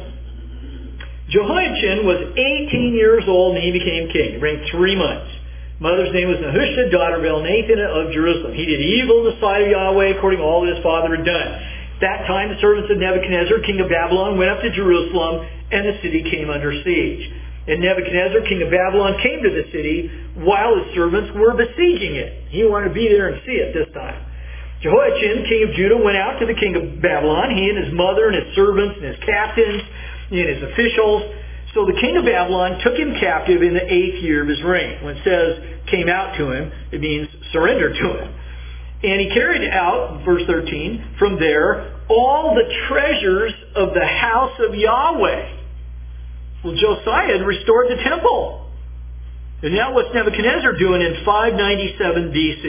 S1: 20. Jehoiachin was 18 years old and he became king. He reigned 3 months. Mother's name was Nehushta, daughter of Elnathan of Jerusalem. He did evil in the sight of Yahweh according to all that his father had done. At that time the servants of Nebuchadnezzar, king of Babylon, went up to Jerusalem, and the city came under siege. And Nebuchadnezzar, king of Babylon, came to the city while his servants were besieging it. He wanted to be there and see it this time. Jehoiachin, king of Judah, went out to the king of Babylon, he and his mother and his servants and his captains and his officials. So the king of Babylon took him captive in the 8th year of his reign. When it says came out to him, it means surrendered to him. And he carried out, verse 13, from there all the treasures of the house of Yahweh. Well, Josiah had restored the temple. And now what's Nebuchadnezzar doing in 597 BC?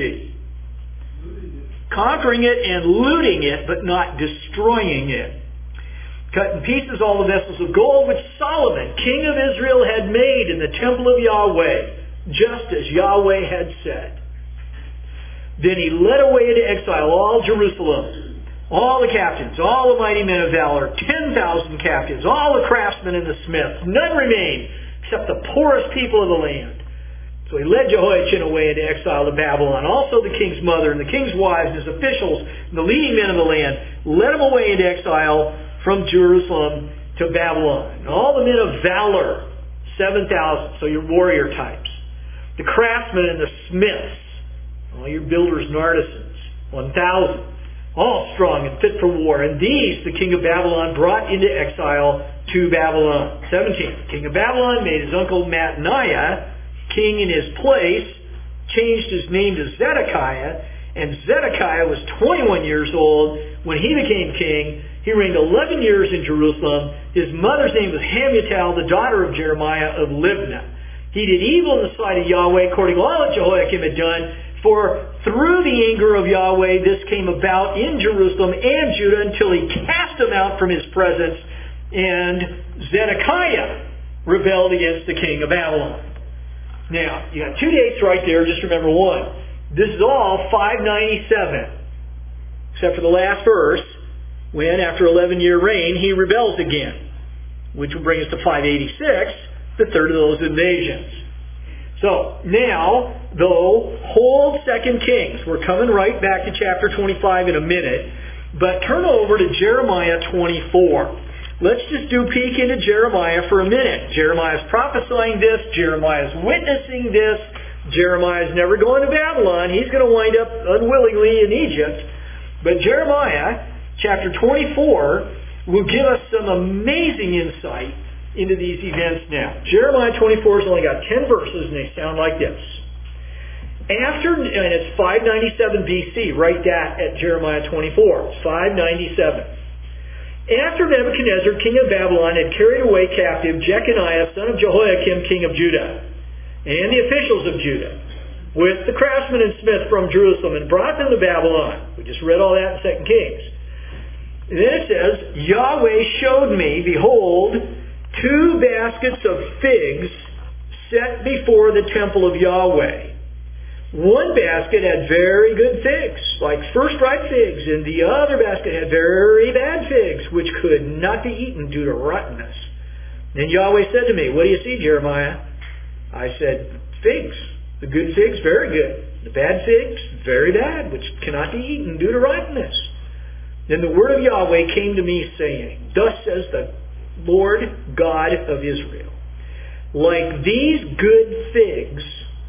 S1: Conquering it and looting it, but not destroying it. Cut in pieces all the vessels of gold which Solomon, king of Israel, had made in the temple of Yahweh, just as Yahweh had said. Then he led away into exile all Jerusalem, all the captains, all the mighty men of valor, 10,000 captives, all the craftsmen and the smiths. None remained except the poorest people of the land. So he led Jehoiachin away into exile to Babylon. Also the king's mother and the king's wives and his officials and the leading men of the land led him away into exile from Jerusalem to Babylon. And all the men of valor, 7,000, so your warrior types. The craftsmen and the smiths, all your builders and artisans, 1,000. all strong and fit for war. And these the king of Babylon brought into exile to Babylon. 17. The king of Babylon made his uncle Mattaniah king in his place, changed his name to Zedekiah, and Zedekiah was 21 years old when he became king. He reigned 11 years in Jerusalem. His mother's name was Hamutal, the daughter of Jeremiah of Libnah. He did evil in the sight of Yahweh, according to all that Jehoiakim had done. For through the anger of Yahweh, this came about in Jerusalem and Judah until he cast them out from his presence. And Zedekiah rebelled against the king of Babylon. Now, you got 2 dates right there. Just remember one. This is all 597. Except for the last verse, when after 11-year reign, he rebels again. Which will bring us to 586, the third of those invasions. So, now, though, hold 2 Kings. We're coming right back to chapter 25 in a minute. But turn over to Jeremiah 24. Let's just do a peek into Jeremiah for a minute. Jeremiah's prophesying this. Jeremiah's witnessing this. Jeremiah's never going to Babylon. He's going to wind up unwillingly in Egypt. But Jeremiah, chapter 24, will give us some amazing insight into these events now. Jeremiah 24 has only got 10 verses, and they sound like this. And it's 597 BC. Write that at Jeremiah 24. It's 597. After Nebuchadnezzar, king of Babylon, had carried away captive Jeconiah, son of Jehoiakim, king of Judah, and the officials of Judah, with the craftsmen and smith from Jerusalem, and brought them to Babylon. We just read all that in 2 Kings. And then it says, Yahweh showed me, behold, 2 baskets of figs set before the temple of Yahweh. One basket had very good figs, like first-ripe figs, and the other basket had very bad figs, which could not be eaten due to rottenness. Then Yahweh said to me, what do you see, Jeremiah? I said, figs. The good figs, very good. The bad figs, very bad, which cannot be eaten due to rottenness. Then the word of Yahweh came to me, saying, thus says the Lord God of Israel, like these good figs,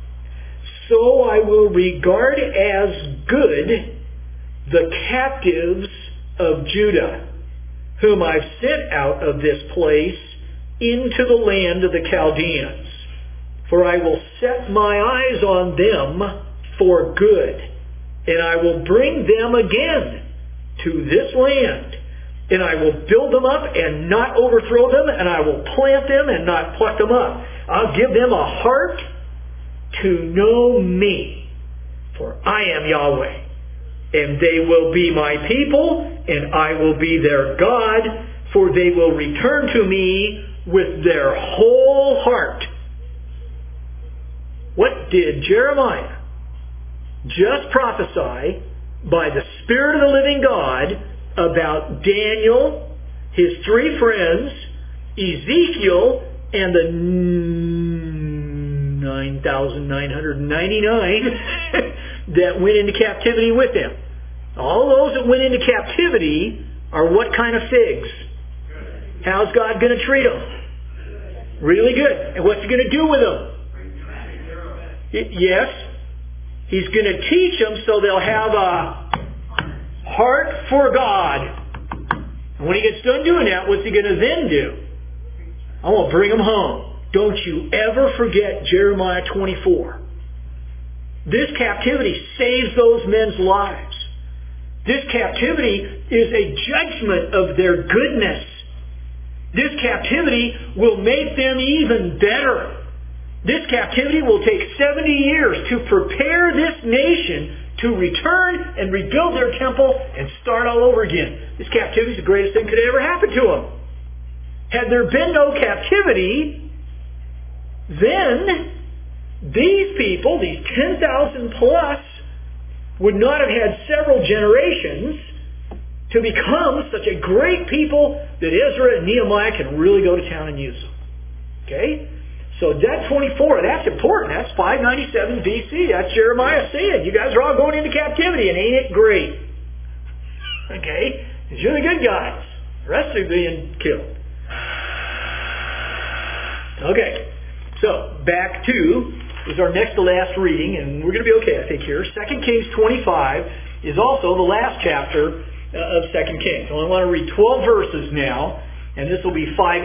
S1: so I will regard as good the captives of Judah, whom I've sent out of this place into the land of the Chaldeans. For I will set my eyes on them for good, and I will bring them again to this land, and I will build them up and not overthrow them, and I will plant them and not pluck them up. I'll give them a heart to know me, for I am Yahweh, and they will be my people, and I will be their God, for they will return to me with their whole heart. What did Jeremiah just prophesy by the Spirit of the living God about Daniel, his 3 friends, Ezekiel, and the 9,999 that went into captivity with him? All those that went into captivity are what kind of figs? How's God going to treat them? Really good. And what's He going to do with them? Yes. He's going to teach them so they'll have a heart for God. And when He gets done doing that, what's He going to then do? I want to bring them home. Don't you ever forget Jeremiah 24. This captivity saves those men's lives. This captivity is a judgment of their goodness. This captivity will make them even better. This captivity will take 70 years to prepare this nation to return and rebuild their temple and start all over again. This captivity is the greatest thing that could ever happen to them. Had there been no captivity, then these people, these 10,000 plus, would not have had several generations to become such a great people that Ezra and Nehemiah can really go to town and use them. Okay? So that 24, that's important. That's 597 BC. That's Jeremiah saying, you guys are all going into captivity, and ain't it great? Okay? Because you're the good guys. The rest are being killed. Okay. So, back to, is our next to last reading, and we're going to be okay, I think, here. 2 Kings 25. is also the last chapter of 2 Kings. So I want to read 12 verses now, and this will be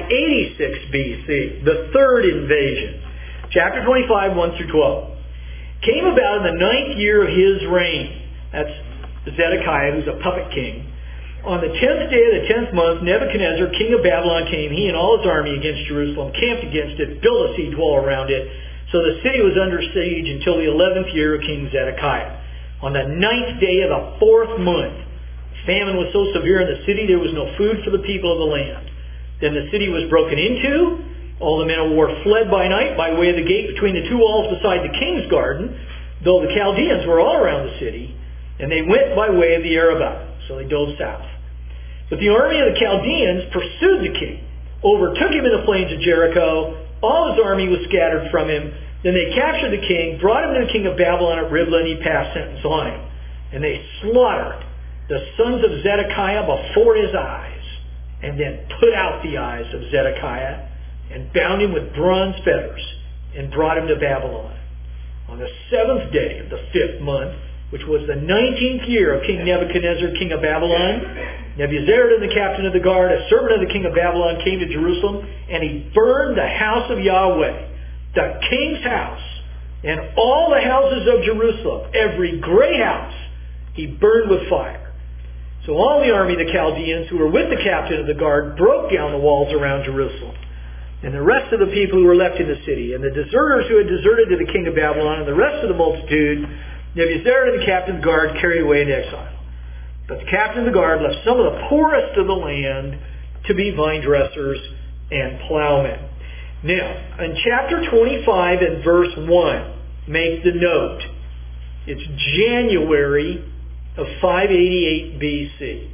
S1: 586 BC, the third invasion. Chapter 25, 1 through 12. Came about in the 9th year of his reign. That's Zedekiah, who's a puppet king. On the 10th day of the 10th month, Nebuchadnezzar, king of Babylon, came, he and all his army, against Jerusalem, camped against it, built a siege wall around it. So the city was under siege until the 11th year of King Zedekiah. On the 9th day of the 4th month, famine was so severe in the city there was no food for the people of the land. Then the city was broken into. All the men of war fled by night by way of the gate between the two walls beside the king's garden, though the Chaldeans were all around the city, and they went by way of the Arabah. So they dove south. But the army of the Chaldeans pursued the king, overtook him in the plains of Jericho. All his army was scattered from him. Then they captured the king, brought him to the king of Babylon at Riblah, and he passed sentence on him. And they slaughtered the sons of Zedekiah before his eyes, and then put out the eyes of Zedekiah, and bound him with bronze fetters, and brought him to Babylon. On the 7th day of the 5th month, which was the 19th year of King Nebuchadnezzar, king of Babylon, Nebuzaradan, the captain of the guard, a servant of the king of Babylon, came to Jerusalem, and he burned the house of Yahweh, the king's house, and all the houses of Jerusalem, every great house, he burned with fire. So all the army of the Chaldeans who were with the captain of the guard broke down the walls around Jerusalem. And the rest of the people who were left in the city, and the deserters who had deserted to the king of Babylon, and the rest of the multitude, Nebuzaradan, the captain of the guard, carried away into exile. But the captain of the guard left some of the poorest of the land to be vine dressers and plowmen. Now, in chapter 25 and verse 1, make the note. It's January of 588 BC.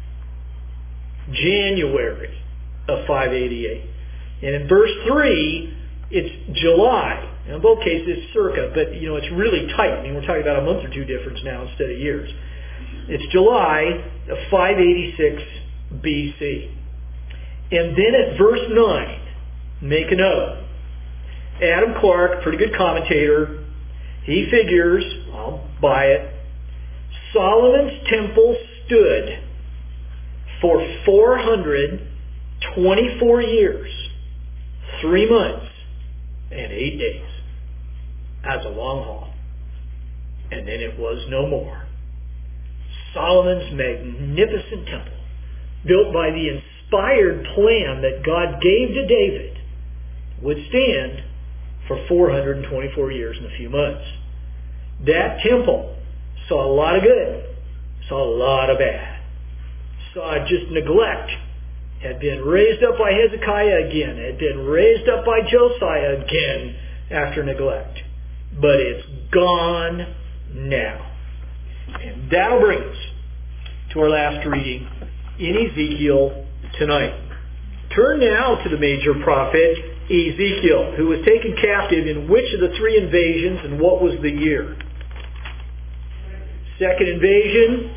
S1: January of 588. And in verse 3, it's July. In both cases, it's circa, but it's really tight. I mean, we're talking about a month or two difference now instead of years. It's July of 586 BC. And then at verse 9, make a note. Adam Clark, pretty good commentator, he figures, I'll buy it, Solomon's temple stood for 424 years, 3 months, and 8 days. That's a long haul. And then it was no more. Solomon's magnificent temple, built by the inspired plan that God gave to David, would stand for 424 years and a few months. That temple saw a lot of good, saw a lot of bad, saw just neglect. Had been raised up by Hezekiah again, had been raised up by Josiah again after neglect. But it's gone now. And that'll bring us to our last reading in Ezekiel tonight. Turn now to the major prophet Ezekiel, who was taken captive in which of the 3 invasions and what was the year? Second invasion,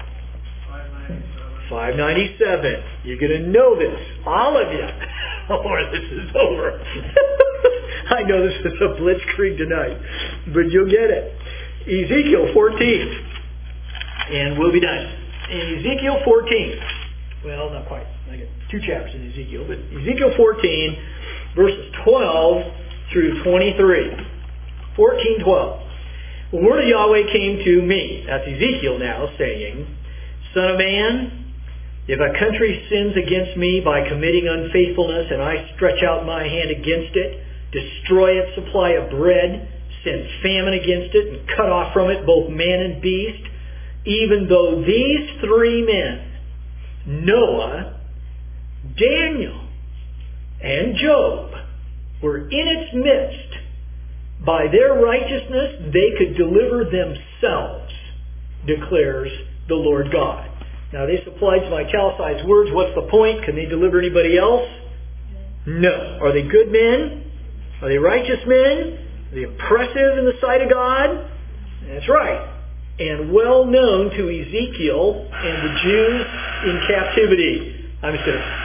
S1: 597. You're going to know this, all of you, or this is over. I know this is a blitzkrieg tonight, but you'll get it. Ezekiel 14, and we'll be done. In Ezekiel 14, well, not quite. I got 2 chapters in Ezekiel, but Ezekiel 14, verses 12 through 23. 14:12. The word of Yahweh came to me, that's Ezekiel now, saying, Son of man, if a country sins against me by committing unfaithfulness, and I stretch out my hand against it, destroy its supply of bread, send famine against it, and cut off from it both man and beast, even though these 3 men, Noah, Daniel, and Job, were in its midst, by their righteousness they could deliver themselves, declares the Lord God. Now they supplied some italicized words. What's the point? Can they deliver anybody else? No. Are they good men? Are they righteous men? Are they impressive in the sight of God? That's right. And well known to Ezekiel and the Jews in captivity. I'm just going to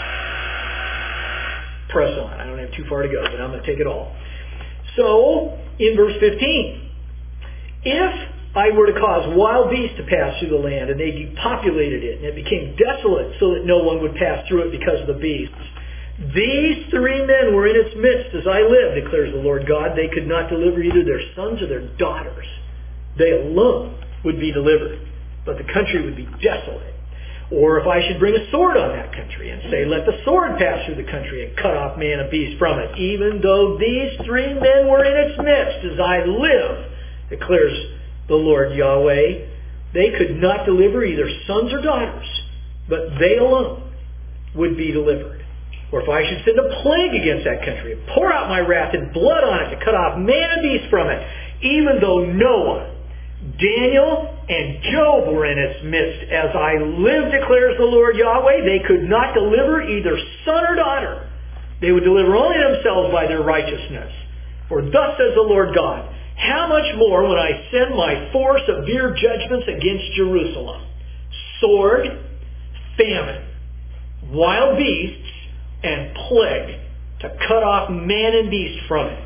S1: press on. I don't have too far to go, but I'm going to take it all. So, in verse 15, if I were to cause wild beasts to pass through the land, and they depopulated it, and it became desolate, so that no one would pass through it because of the beasts. These 3 men were in its midst as I live, declares the Lord God. They could not deliver either their sons or their daughters. They alone would be delivered, but the country would be desolate. Or if I should bring a sword on that country and say, let the sword pass through the country and cut off man and beast from it, even though these 3 men were in its midst as I live, declares the Lord Yahweh, they could not deliver either sons or daughters, but they alone would be delivered. Or if I should send a plague against that country and pour out my wrath and blood on it to cut off man and beast from it, even though no one, Daniel and Job were in its midst, as I live, declares the Lord Yahweh, they could not deliver either son or daughter. They would deliver only themselves by their righteousness. For thus says the Lord God, how much more when I send my 4 severe judgments against Jerusalem? Sword, famine, wild beasts, and plague, to cut off man and beast from it.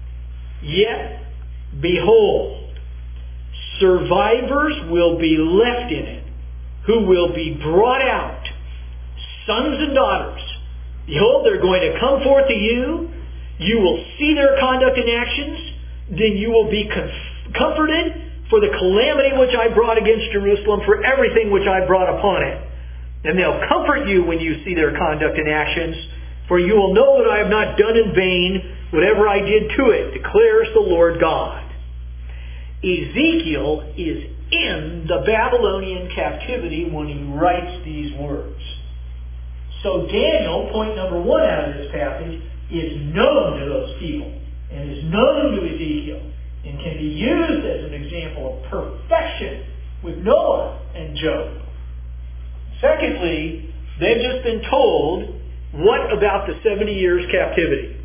S1: Yet, behold, survivors will be left in it, who will be brought out, sons and daughters. Behold, they're going to come forth to you. You will see their conduct and actions. Then you will be comforted for the calamity which I brought against Jerusalem, for everything which I brought upon it. And they'll comfort you when you see their conduct and actions, for you will know that I have not done in vain whatever I did to it, declares the Lord God. Ezekiel is in the Babylonian captivity when he writes these words. So Daniel, point number 1 out of this passage, is known to those people and is known to Ezekiel and can be used as an example of perfection with Noah and Job. Secondly, they've just been told, what about the 70 years captivity?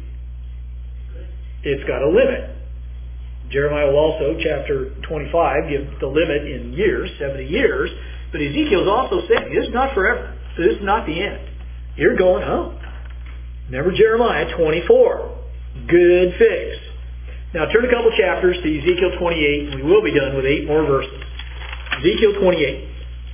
S1: It's got a limit. Jeremiah will also, chapter 25, give the limit in years, 70 years. But Ezekiel's also saying, this is not forever. This is not the end. You're going home. Remember Jeremiah 24. Good fix. Now turn a couple chapters to Ezekiel 28, and we will be done with 8 more verses. Ezekiel 28.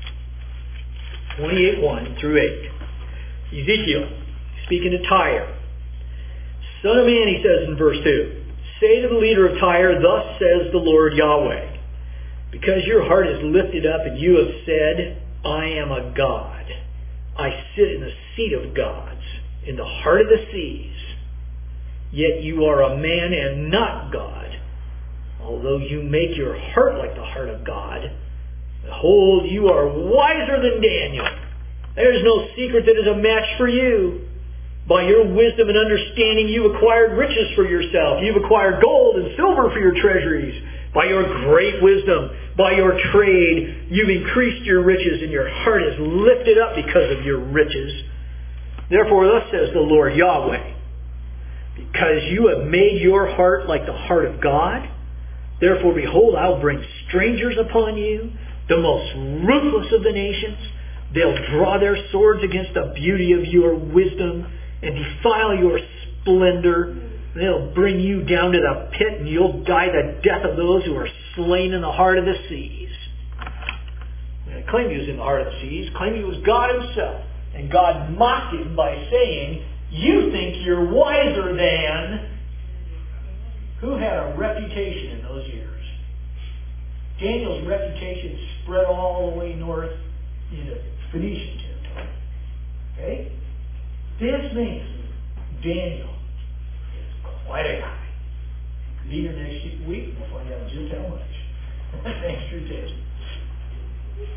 S1: 28:1 through 8. Ezekiel, speaking to Tyre. Son of man, he says in verse 2, say to the leader of Tyre, thus says the Lord Yahweh, because your heart is lifted up and you have said, I am a God. I sit in the seat of gods, in the heart of the seas. Yet you are a man and not God. Although you make your heart like the heart of God, behold, you are wiser than Daniel. There is no secret that is a match for you. By your wisdom and understanding, you've acquired riches for yourself. You've acquired gold and silver for your treasuries. By your great wisdom, by your trade, you've increased your riches, and your heart is lifted up because of your riches. Therefore, thus says the Lord Yahweh, because you have made your heart like the heart of God, therefore, behold, I'll bring strangers upon you, the most ruthless of the nations. They'll draw their swords against the beauty of your wisdom and defile your splendor. They'll bring you down to the pit, and you'll die the death of those who are slain in the heart of the seas. And claim he was in the heart of the seas, claim he was God himself. And God mocked him by saying, you think you're wiser than... Who had a reputation in those years? Daniel's reputation spread all the way north into Phoenician territory. Okay? This man, Daniel, is quite a guy. Be here next week. We'll find out just how much. Thanks for your attention.